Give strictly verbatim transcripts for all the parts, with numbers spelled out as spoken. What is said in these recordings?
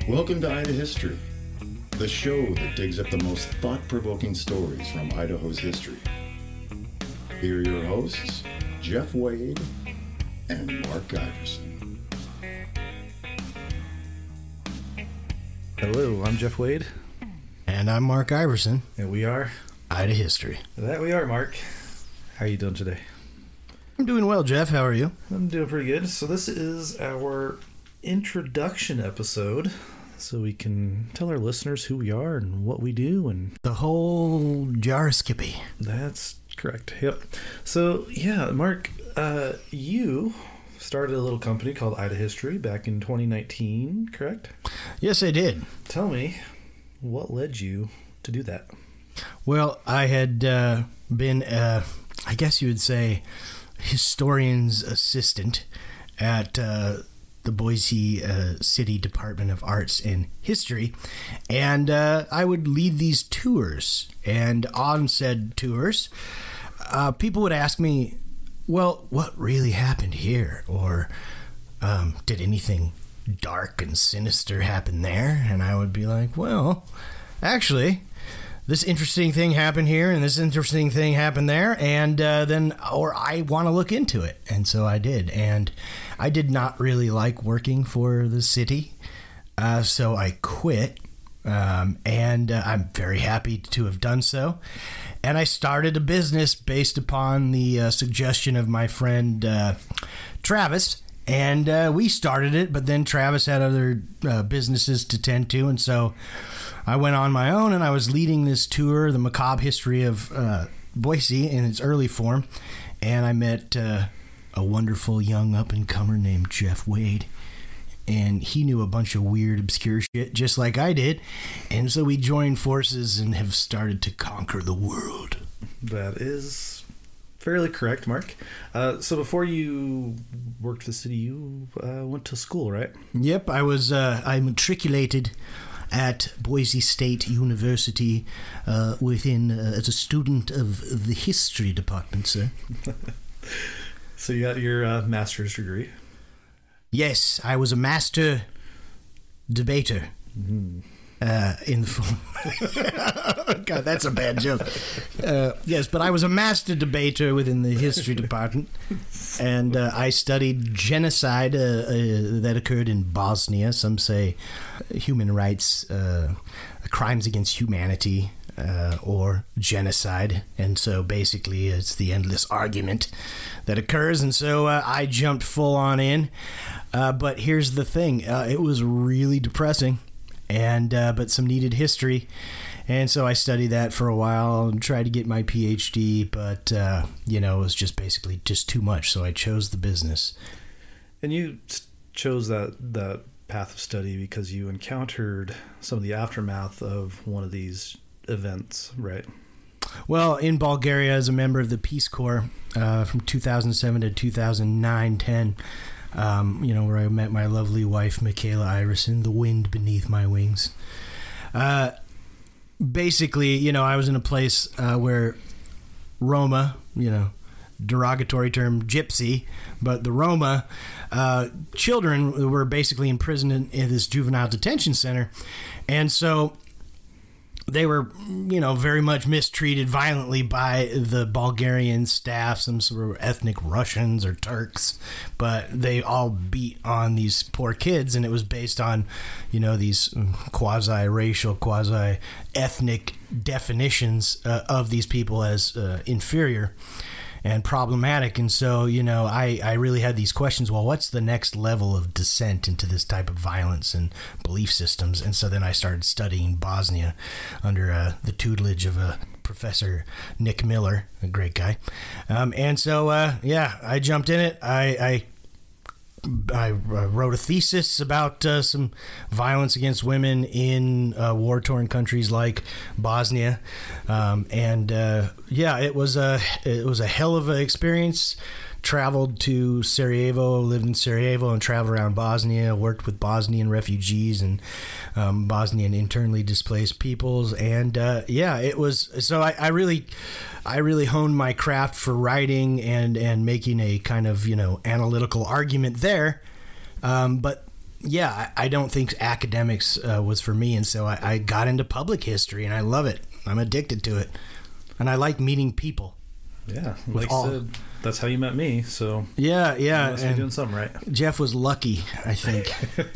Welcome to Ida History, the show that digs up the most thought-provoking stories from Idaho's history. Here are your hosts, Jeff Wade and Mark Iverson. Hello, I'm Jeff Wade. And I'm Mark Iverson. And we are Ida History. That we are, Mark. How are you doing today? I'm doing well, Jeff. How are you? I'm doing pretty good. So this is our introduction episode, so we can tell our listeners who we are and what we do. And the whole jar of Skippy. That's correct. Yep. So, yeah, Mark, uh, you started a little company called Ida History back in twenty nineteen, correct? Yes, I did. Tell me, what led you to do that? Well, I had uh, been, uh, I guess you would say, historian's assistant at uh, the Boise uh, City Department of Arts and History, and uh, I would lead these tours, and on said tours, uh, people would ask me, well, what really happened here, or um, did anything dark and sinister happen there? And I would be like, well, actually, this interesting thing happened here and this interesting thing happened there, and uh, then, or I want to look into it. And so I did. And I did not really like working for the city, uh, so I quit. Um, and uh, I'm very happy to have done so. And I started a business based upon the uh, suggestion of my friend uh, Travis. And uh, we started it, but then Travis had other uh, businesses to tend to, and so I went on my own, and I was leading this tour, the macabre history of uh, Boise in its early form, and I met uh, a wonderful young up-and-comer named Jeff Wade, and he knew a bunch of weird, obscure shit, just like I did, and so we joined forces and have started to conquer the world. That is fairly correct, Mark. Uh, so before you worked for the city, you uh, went to school, right? Yep, I was. Uh, I matriculated at Boise State University uh, within uh, as a student of the history department, sir. So you got your uh, master's degree? Yes, I was a master debater. Mm-hmm. Uh, in the form. God, that's a bad joke. Uh, yes, but I was a master debater within the history department, and uh, I studied genocide uh, uh, that occurred in Bosnia. Some say human rights, uh, crimes against humanity, uh, or genocide. And so basically it's the endless argument that occurs. And so uh, I jumped full on in. Uh, but here's the thing. Uh, it was really depressing. And uh, but some needed history, and so I studied that for a while and tried to get my P H D, but uh, you know, it was just basically just too much. So I chose the business. And you chose that that path of study because you encountered some of the aftermath of one of these events, right? Well, in Bulgaria, as a member of the Peace Corps uh, from two thousand seven to two thousand nine ten. Um, you know, where I met my lovely wife, Michaela Iverson, the wind beneath my wings. Uh, basically, you know, I was in a place uh, where Roma, you know, derogatory term, gypsy, but the Roma uh, children were basically imprisoned in, in this juvenile detention center. And so they were, you know, very much mistreated violently by the Bulgarian staff, some sort of ethnic Russians or Turks, but they all beat on these poor kids, and it was based on, you know, these quasi-racial, quasi-ethnic definitions uh, of these people as uh, inferior and problematic. And so, you know, I, I really had these questions. Well, what's the next level of descent into this type of violence and belief systems? And so then I started studying Bosnia under uh, the tutelage of a Professor Nick Miller, a great guy. Um, and so, uh, yeah, I jumped in it. I, I I wrote a thesis about uh, some violence against women in uh, war-torn countries like Bosnia, um, and uh, yeah, it was a it was a hell of an experience. Traveled to Sarajevo, lived in Sarajevo, and traveled around Bosnia. Worked with Bosnian refugees and um, Bosnian internally displaced peoples, and uh, yeah, it was. So I, I really, I really honed my craft for writing and and making a kind of, you know, analytical argument there. Um, but yeah, I, I don't think academics uh, was for me, and so I, I got into public history, and I love it. I'm addicted to it, and I like meeting people. Yeah, like I said, that's how you met me. So yeah, yeah, you must be doing something right. Jeff was lucky, I think.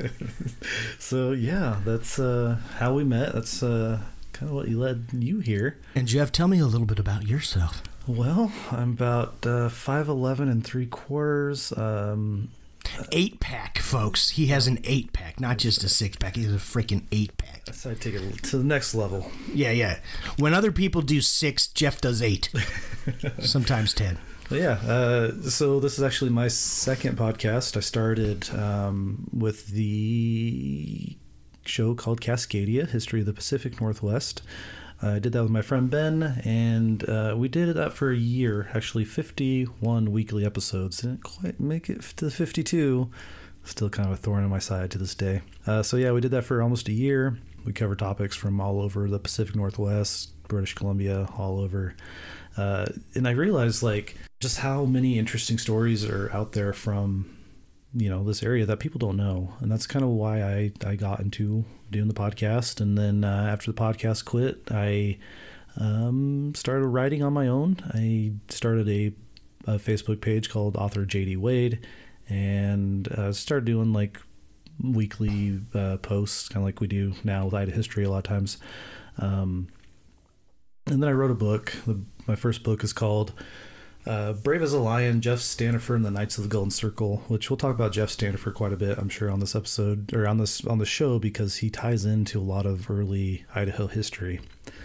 So yeah, that's uh, how we met. That's uh, kind of what you led you here. And Jeff, tell me a little bit about yourself. Well, I'm about uh, five eleven and three quarters. Um, eight pack, folks. He has an eight pack, not just a six pack. He has a freaking eight pack. That's how I take it to the next level. Yeah, yeah. When other people do six, Jeff does eight. Sometimes ten. Yeah. Uh, so this is actually my second podcast. I started um, with the show called Cascadia, History of the Pacific Northwest. Uh, I did that with my friend Ben, and uh, we did that for a year, actually fifty-one weekly episodes. Didn't quite make it to fifty-two. Still kind of a thorn in my side to this day. Uh, so yeah, we did that for almost a year. We covered topics from all over the Pacific Northwest, British Columbia, all over. Uh, and I realized like just how many interesting stories are out there from, you know, this area that people don't know. And that's kind of why I, I got into doing the podcast. And then uh, after the podcast quit, I um, started writing on my own. I started a, a Facebook page called Author J D Wade, and uh, started doing like weekly uh, posts, kind of like we do now with Ida History a lot of times. Um, and then I wrote a book. The, my first book is called Uh, Brave as a Lion, Jeff Standifer and the Knights of the Golden Circle, which we'll talk about Jeff Standifer quite a bit, I'm sure, on this episode or on this on the show, because he ties into a lot of early Idaho history.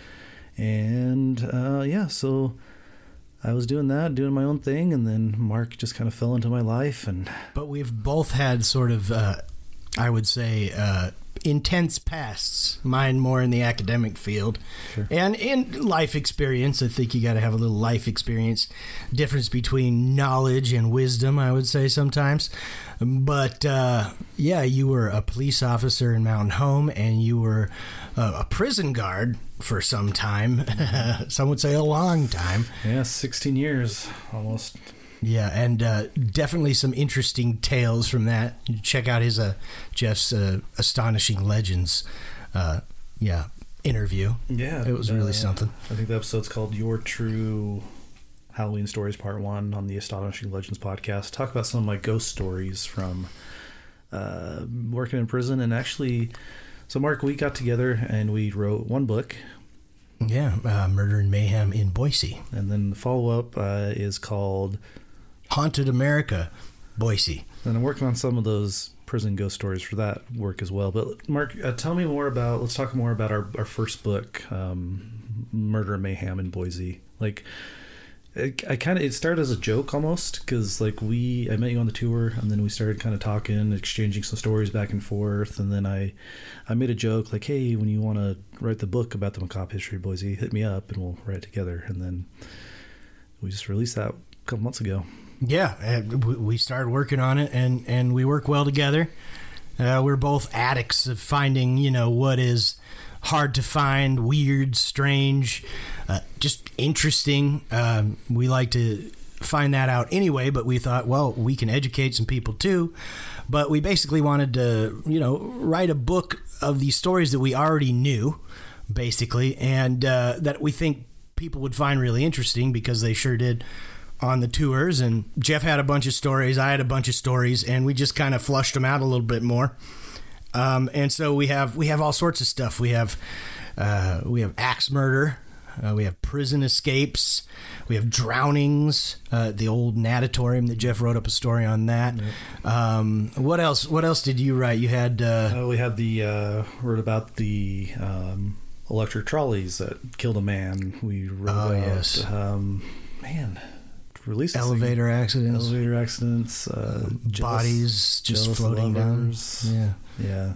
And uh, yeah, so I was doing that, doing my own thing, and then Mark just kind of fell into my life. And but we've both had sort of, uh, I would say, uh, intense pasts. Mine more in the academic field, sure. And in life experience. I think you got to have a little life experience. Difference between knowledge and wisdom, I would say sometimes. But uh, yeah, you were a police officer in Mountain Home, and you were uh, a prison guard for some time. Some would say a long time. Yeah, sixteen years almost. Yeah, and uh, definitely some interesting tales from that. Check out his uh, Jeff's uh, Astonishing Legends, uh, yeah, interview. Yeah, it was really uh, something. I think the episode's called "Your True Halloween Stories Part One" on the Astonishing Legends podcast. Talk about some of my ghost stories from uh, working in prison, and actually, so Mark, we got together and we wrote one book. Yeah, uh, Murder and Mayhem in Boise, and then the follow-up uh, is called Haunted America, Boise. And I'm working on some of those prison ghost stories for that work as well. But Mark, uh, tell me more about, let's talk more about our, our first book, um, Murder and Mayhem in Boise. Like, I, I kind of, it started as a joke almost, because like we, I met you on the tour, and then we started kind of talking, exchanging some stories back and forth. And then I, I made a joke like, hey, when you want to write the book about the macabre history of Boise, hit me up and we'll write it together. And then we just released that a couple months ago. Yeah, we started working on it, and, and we work well together. Uh, we're both addicts of finding, you know, what is hard to find, weird, strange, uh, just interesting. Um, we like to find that out anyway, but we thought, well, we can educate some people too. But we basically wanted to, you know, write a book of these stories that we already knew, basically, and uh, that we think people would find really interesting, because they sure did on the tours. And Jeff had a bunch of stories, I had a bunch of stories, and we just kind of flushed them out a little bit more. Um, and so we have we have all sorts of stuff. We have uh, we have axe murder, uh, we have prison escapes, we have drownings, uh, the old natatorium that Jeff wrote up a story on that. Yep. Um, what else? What else did you write? You had uh, uh, we had the uh, wrote about the um, electric trolleys that killed a man. We wrote oh about, yes, um, man. Released elevator accidents, elevator accidents, uh, bodies jealous, just floating lovers. down. Yeah, yeah.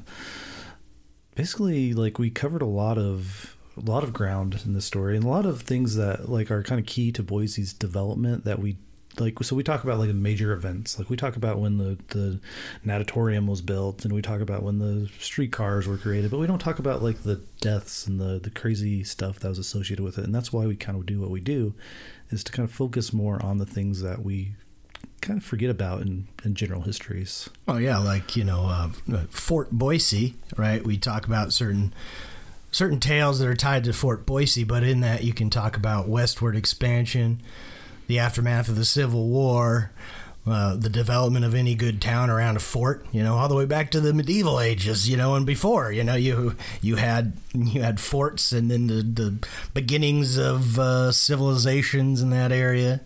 Basically, like we covered a lot of a lot of ground in this story, and a lot of things that like are kind of key to Boise's development that we like. So we talk about like major events, like we talk about when the the natatorium was built, and we talk about when the streetcars were created, but we don't talk about like the deaths and the the crazy stuff that was associated with it. And that's why we kind of do what we do, is to kind of focus more on the things that we kind of forget about in, in general histories. Oh yeah, like, you know, uh, Fort Boise, right? We talk about certain certain tales that are tied to Fort Boise, but in that you can talk about westward expansion, the aftermath of the Civil War, uh, the development of any good town around a fort, you know, all the way back to the medieval ages, you know, and before, you know, you you had you had forts, and then the, the beginnings of uh, civilizations in that area.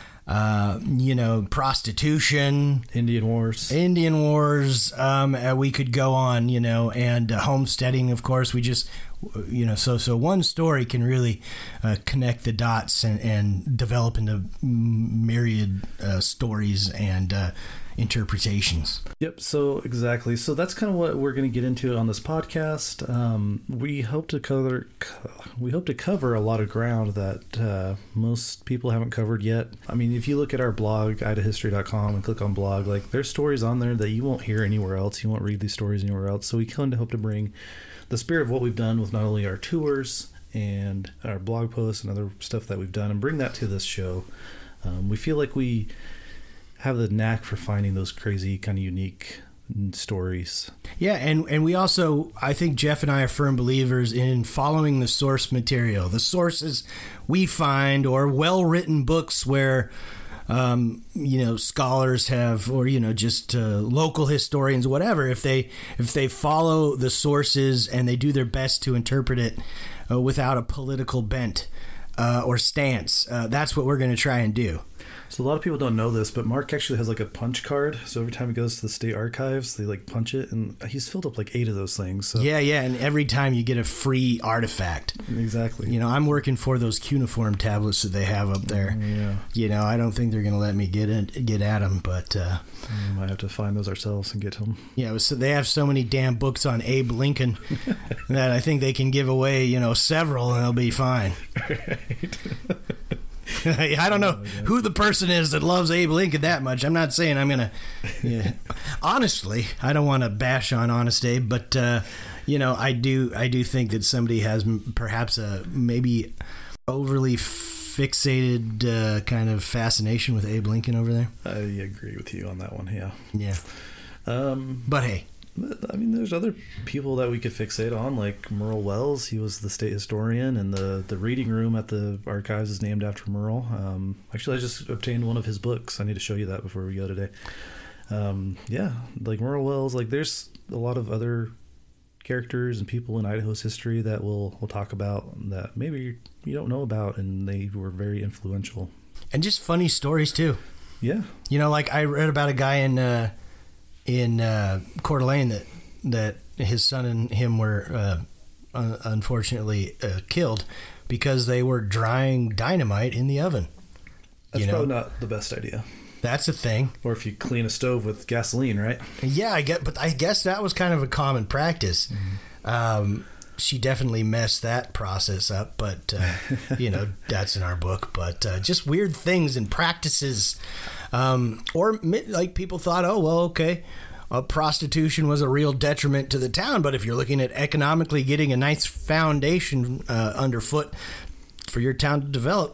Uh, you know, prostitution, Indian Wars, Indian Wars. Um, uh, we could go on, you know, and uh, homesteading. Of course, we just, you know, so so one story can really uh, connect the dots and, and develop into myriad uh, stories and uh, interpretations. Yep. So exactly. So that's kind of what we're going to get into on this podcast. Um, we hope to cover we hope to cover a lot of ground that uh, most people haven't covered yet. I mean, if you look at our blog, ida history dot com, and click on blog, like there's stories on there that you won't hear anywhere else. You won't read these stories anywhere else. So we kind of hope to bring the spirit of what we've done with not only our tours and our blog posts and other stuff that we've done, and bring that to this show. Um, we feel like we have the knack for finding those crazy kind of unique stories. Yeah, and, and we also, I think Jeff and I are firm believers in following the source material, the sources we find, or well-written books where, um, you know, scholars have, or, you know, just uh, local historians, whatever, if they if they follow the sources and they do their best to interpret it uh, without a political bent uh, or stance, uh, that's what we're going to try and do. So a lot of people don't know this, but Mark actually has like a punch card. So every time he goes to the state archives, they like punch it, and he's filled up like eight of those things. So. Yeah, yeah, and every time you get a free artifact. Exactly. You know, I'm working for those cuneiform tablets that they have up there. Yeah. You know, I don't think they're going to let me get in, get at them, but uh, we might have to find those ourselves and get them. Yeah, so they have so many damn books on Abe Lincoln that I think they can give away, you know, several, and they'll be fine. Right. I don't know who the person is that loves Abe Lincoln that much. I'm not saying I'm going to... Yeah. Honestly, I don't want to bash on Honest Abe, but, uh, you know, I do I do think that somebody has perhaps a maybe overly fixated uh, kind of fascination with Abe Lincoln over there. I agree with you on that one, yeah. Yeah. Um, but hey. I mean, there's other people that we could fixate on, like Merle Wells. He was the state historian, and the, the reading room at the archives is named after Merle. Um, actually, I just obtained one of his books. I need to show you that before we go today. Um, yeah, like Merle Wells. Like, there's a lot of other characters and people in Idaho's history that we'll we'll talk about that maybe you don't know about, and they were very influential. And just funny stories too. Yeah, you know, like I read about a guy in. Uh, in uh, Coeur d'Alene that that his son and him were uh, un- unfortunately uh, killed because they were drying dynamite in the oven. That's you know? probably not the best idea. That's a thing. Or if you clean a stove with gasoline, right? Yeah, I get, but I guess that was kind of a common practice. Mm-hmm. Um, she definitely messed that process up, but uh, you know, that's in our book. But uh, just weird things and practices. Um, or like people thought, oh, well, okay, uh, prostitution was a real detriment to the town. But if you're looking at economically getting a nice foundation uh, underfoot for your town to develop,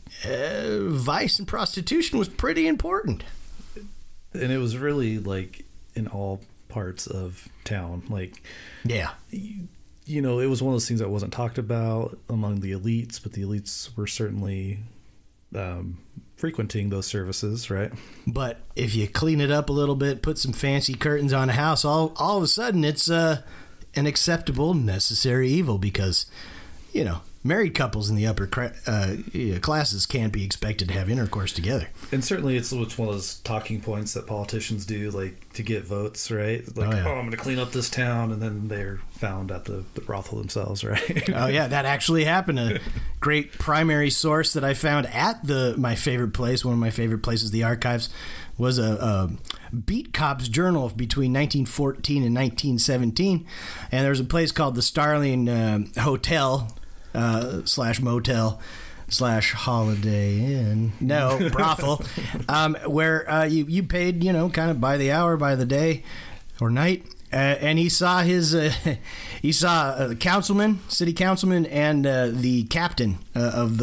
uh, vice and prostitution was pretty important. And it was really like in all parts of town. Like, yeah, you, you know, it was one of those things that wasn't talked about among the elites, but the elites were certainly um, frequenting those services, right? But if you clean it up a little bit, put some fancy curtains on a house, all all of a sudden it's uh, an acceptable, necessary evil because, you know, married couples in the upper uh, classes can't be expected to have intercourse together. And certainly it's one of those talking points that politicians do, like, to get votes, right? Like, oh, yeah. oh I'm going to clean up this town, and then they're found at the, the brothel themselves, right? Oh, yeah, that actually happened. A great primary source that I found at the my favorite place, one of my favorite places, the archives, was a, a beat cop's journal between nineteen fourteen and nineteen seventeen. And there was a place called the Starling uh, Hotel, Uh, slash motel slash Holiday Inn no brothel um, where uh, you you paid, you know, kind of by the hour, by the day or night, uh, and he saw his uh, he saw a councilman, city councilman, and uh, the captain uh, of the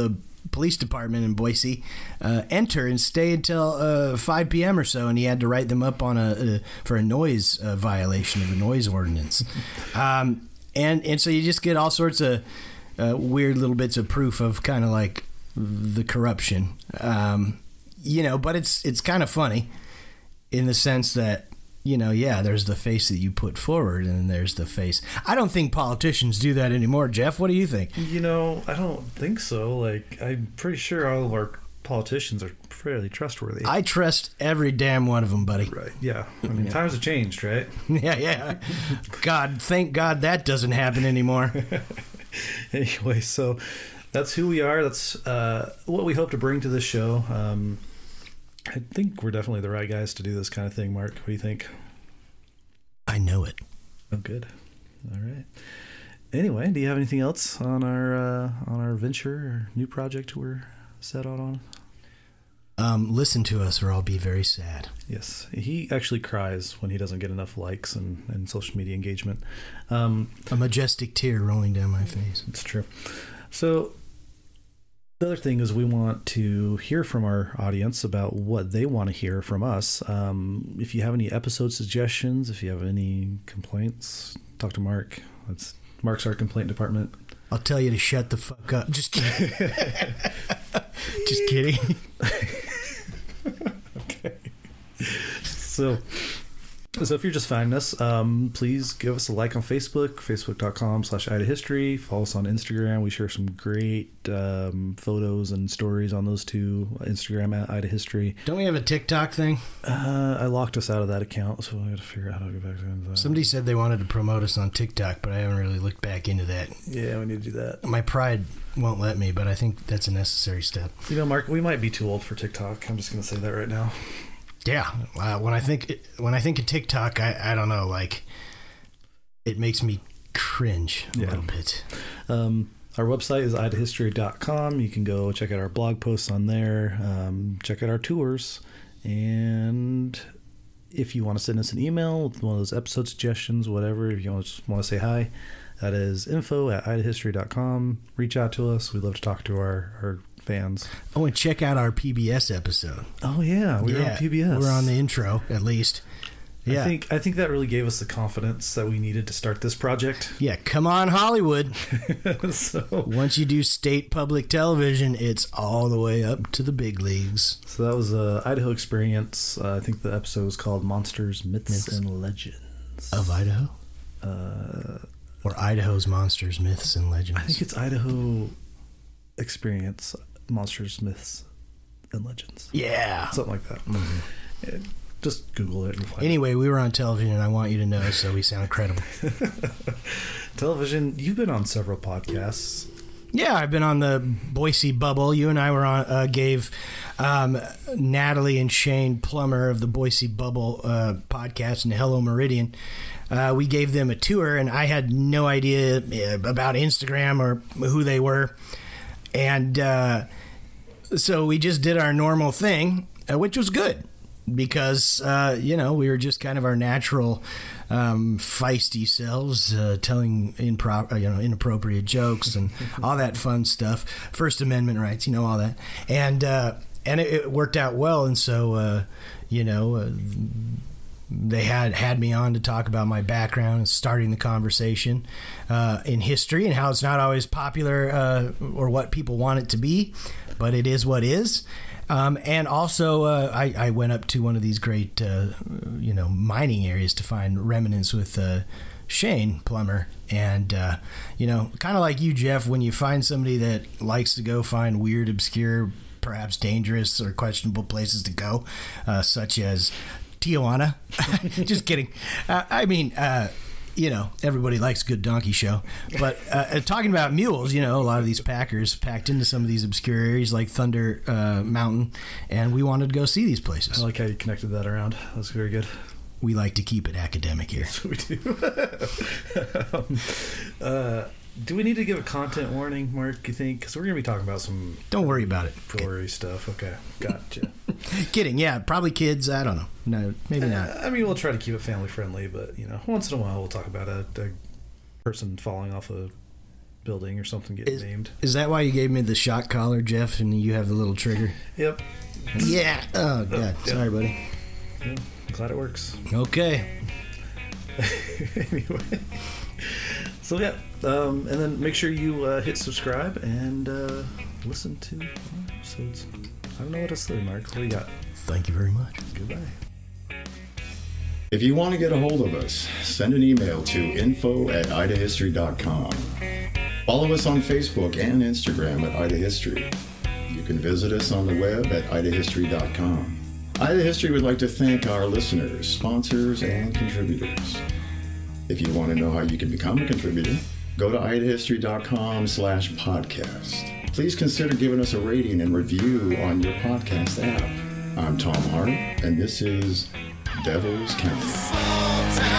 police department in Boise uh, enter and stay until uh, five p.m. or so, and he had to write them up on a, a for a noise uh, violation of the noise ordinance. Um, and and so you just get all sorts of uh, weird little bits of proof of kind of like the corruption, um, you know. But it's it's kind of funny in the sense that, you know, yeah, there's the face that you put forward, and there's the face. I don't think politicians do that anymore, Jeff. What do you think? You know, I don't think so. Like, I'm pretty sure all of our politicians are fairly trustworthy. I trust every damn one of them, buddy. Right. Yeah. I mean, Yeah. times have changed, right? Yeah, yeah. God, thank God that doesn't happen anymore. Anyway, so that's who we are. That's uh, what we hope to bring to this show. Um, I think we're definitely the right guys to do this kind of thing, Mark. What do you think? I know it. Oh, good. All right. Anyway, do you have anything else on our uh, on our venture or new project we're set out on? Um, listen to us or I'll be very sad. Yes. He actually cries when he doesn't get enough likes and, and social media engagement. Um, A majestic tear rolling down my face. it's true. So the other thing is we want to hear from our audience about what they want to hear from us. Um, if you have any episode suggestions, if you have any complaints, talk to Mark. That's Mark's our complaint department. I'll tell you to shut the fuck up. Just kidding. Just kidding. Okay. So, so if you're just finding us, um, please give us a like on Facebook, facebook.com slash Ida History. Follow us on Instagram. We share some great um, photos and stories on those two. Instagram at Ida History. Don't we have a TikTok thing? Uh, I locked us out of that account, so I got to figure out how to get back to that. Somebody said they wanted to promote us on TikTok, but I haven't really looked back into that. Yeah, we need to do that. My pride won't let me, but I think that's a necessary step. You know, Mark, we might be too old for TikTok. I'm just going to say that right now. Yeah, uh, when I think when I think of TikTok, I, I don't know, like it makes me cringe a Yeah. little bit. Um, our website is ida history dot com. You can go check out our blog posts on there, um, check out our tours, and if you want to send us an email with one of those episode suggestions, whatever, if you want to, just want to say hi, that is info at ida history dot com. Reach out to us. We'd love to talk to our, our fans. Oh, and check out our P B S episode. Oh, yeah. We were yeah, on P B S. We're on the intro, at least. Yeah. I think I think that really gave us the confidence that we needed to start this project. Yeah, come on, Hollywood. so, Once you do state public television, it's all the way up to the big leagues. so that was a Idaho experience. Uh, I think the episode was called Monsters, Myths, Myths. and Legends. Of Idaho? Uh, Or Idaho's Monsters, Myths, and Legends? I think it's Idaho Experience, Monsters, Myths, and Legends. Yeah. Something like that. Mhm. Yeah, just Google it. And find Anyway, we were on television, and I want you to know, so we sound credible. it. Television, you've been on several podcasts. Yeah, I've been on the Boise Bubble. You and I were on, uh, gave um, Natalie and Shane Plummer of the Boise Bubble uh, podcast and Hello Meridian. Uh, we gave them a tour, and I had no idea about Instagram or who they were. And uh, so we just did our normal thing, uh, which was good because, uh, you know, we were just kind of our natural um, feisty selves, uh, telling impro- you know, inappropriate jokes and all that fun stuff. First Amendment rights, you know, all that. And, uh, and it, it worked out well. And so, uh, you know, uh, they had had me on to talk about my background and starting the conversation uh, in history and how it's not always popular uh, or what people want it to be, but it is what is. Um, and also, uh, I, I went up to one of these great, uh, you know, mining areas to find remnants with uh, Shane Plummer. And, uh, you know, kind of like you, Jeff, when you find somebody that likes to go find weird, obscure, perhaps dangerous or questionable places to go, uh, such as Tijuana. Just kidding. Uh, I mean, uh, you know, everybody likes a good donkey show. But uh, talking about mules, you know, a lot of these packers packed into some of these obscure areas like Thunder uh, Mountain, and we wanted to go see these places. I like how you connected that around. That was very good. We like to keep it academic here. That's what we do. um, uh, do we need to give a content warning, Mark, you think? Because we're going to be talking about some Don't worry about it. gory stuff. Okay, gotcha. Kidding. Yeah, probably kids. I don't know. No, maybe not. Uh, I mean, we'll try to keep it family friendly, but, you know, once in a while we'll talk about a, a person falling off a building or something getting is, named. Is that why you gave me the shot collar, Jeff, and you have the little trigger? Yep. Yeah. Oh, God. Yep. Sorry, buddy. Yeah, I'm glad it works. Okay. Anyway. So, yeah. Um, and then make sure you uh, hit subscribe and uh, listen to more episodes. I don't know what else to say, Mark. What do you got? Thank you very much. Goodbye. If you want to get a hold of us, send an email to info at ida history dot com. Follow us on Facebook and Instagram at Ida History. You can visit us on the web at ida history dot com. Ida History would like to thank our listeners, sponsors, and contributors. If you want to know how you can become a contributor, go to ida history dot com slash podcast. Please consider giving us a rating and review on your podcast app. I'm Tom Hart, and this is Devil's County.